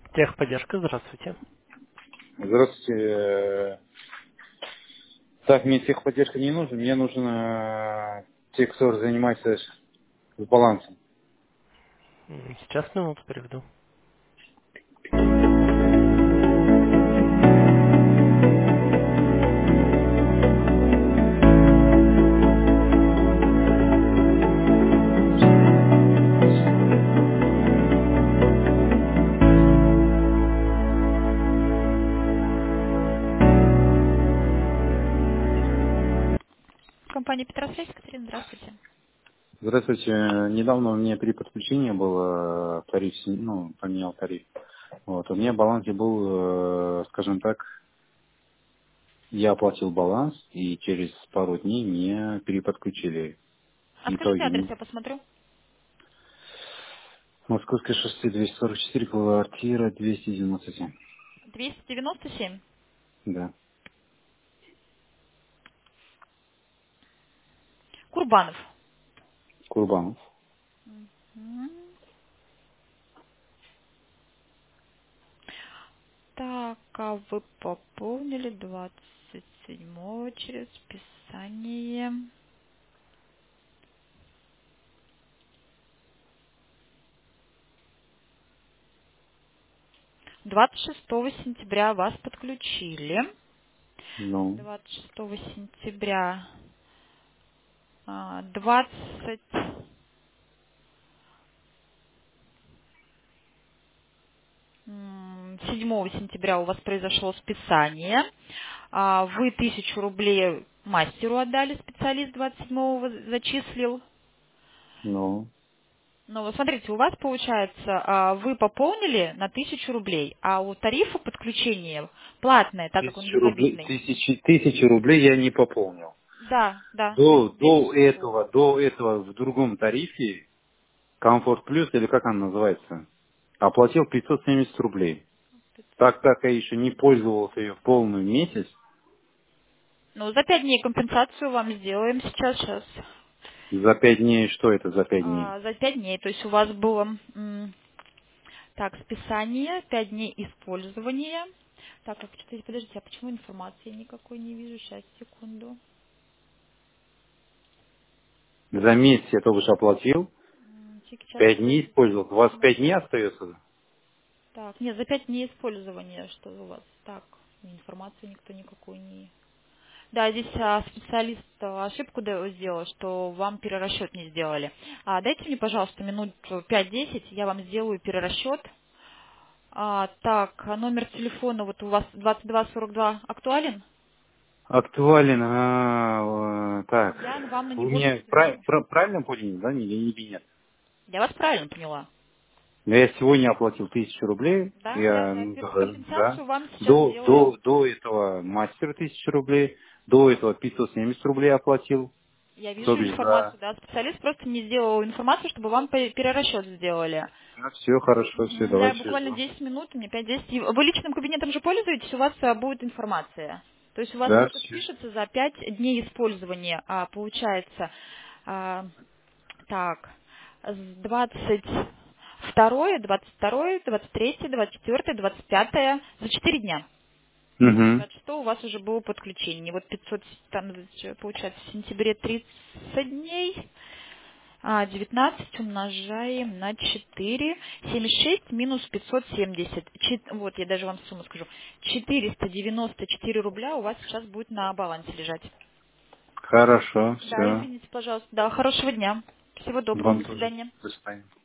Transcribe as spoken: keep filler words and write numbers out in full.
Техподдержка, здравствуйте. Здравствуйте. Э, Так, мне техподдержка не нужна. Мне нужен э, те, кто занимается с с балансом. М, Сейчас минуту переведу. Компания Петросвязь, Екатерина, здравствуйте. Здравствуйте. Э, Недавно у меня при подключении был э, тариф, сни- ну, поменял тариф. Вот. У меня в балансе был, э, скажем так, я оплатил баланс, и через пару дней мне переподключили. А В скажите итоге адрес, м, я посмотрю. Московское шоссе двести сорок четыре, квартира двести девяносто семь. двести девяносто семь. Да. Курбанов. Курбанов. М. Так, а вы пополнили двадцать седьмого через списание. двадцать шестого сентября вас подключили. Ну, двадцать шестого сентября а, двадцать М, седьмого сентября у вас произошло списание. А, Вы тысячу рублей мастеру отдали, специалист двадцать седьмого зачислил. ну. Но вот смотрите, у вас получается, а, вы пополнили на тысячу рублей, а у тарифа подключения платное, так как он Тысячу рублей, безобидный. тысячи, тысячи рублей я не пополнил. Да, да, До, две до тысячи сто. этого, до этого в другом тарифе, Комфорт Плюс, или как он называется, оплатил пятьсот семьдесят рублей. Так как я еще не пользовался ее в полный месяц, Ну, за пять дней компенсацию вам сделаем сейчас, сейчас. за пять дней, что это за пять дней? А, за пять дней, то есть у вас было м, так, списание, пять дней использования. Так, а подождите, подождите, а почему информации никакой не вижу? Сейчас, секунду. За месяц я только что оплатил, М, Сейчас, пять дней подождите. использовал, двадцать пять дней остается. Так, нет, за пять дней использования, что у вас? Так, информации никто никакой не... Да, здесь а, специалист а, ошибку да- сделал, что вам перерасчет не сделали. А, дайте мне, пожалуйста, минут пять-десять, я вам сделаю перерасчет. А, так, а номер телефона вот у вас двадцать два сорок два актуален? Актуален, а, э, так, Я вам на вы него меня перезвоню. прав- прав- правильно поняли, да, или или нет? Я вас правильно поняла. Но я сегодня оплатил тысячу рублей, Да, да, я, да. ну, Пи- да, да. Компенсацию вам сейчас До, сделаем. до, до этого мастер тысячу рублей, до этого пятьсот семьдесят рублей оплатил, Я то вижу бишь за... информацию, да. Специалист просто не сделал информацию, чтобы вам пе- перерасчет сделали. все хорошо, все, Мгм, да, давайте буквально жду. десять минут, мне пять-десять. И Вы личным кабинетом же пользуетесь, у вас а, будет информация. То есть у вас Да, это все. спишется за пять дней использования, а получается, а, так, с двадцать второе, двадцать второе, двадцать третье, двадцать четвёртое, двадцать пятое, за четыре дня. Угу. двадцать шестого у вас уже было подключение. Вот пятьсот, там, э, получается, в сентябре тридцать дней, а девятнадцать умножаем на четыре, семьдесят шесть минус пятьсот семьдесят. Чет- Вот, я даже вам сумму скажу. четыреста девяносто четыре рубля у вас сейчас будет на балансе лежать. Хорошо, Да, все. извините, пожалуйста. Да, хорошего дня. Всего доброго. Вам До тоже. свидания. До свидания.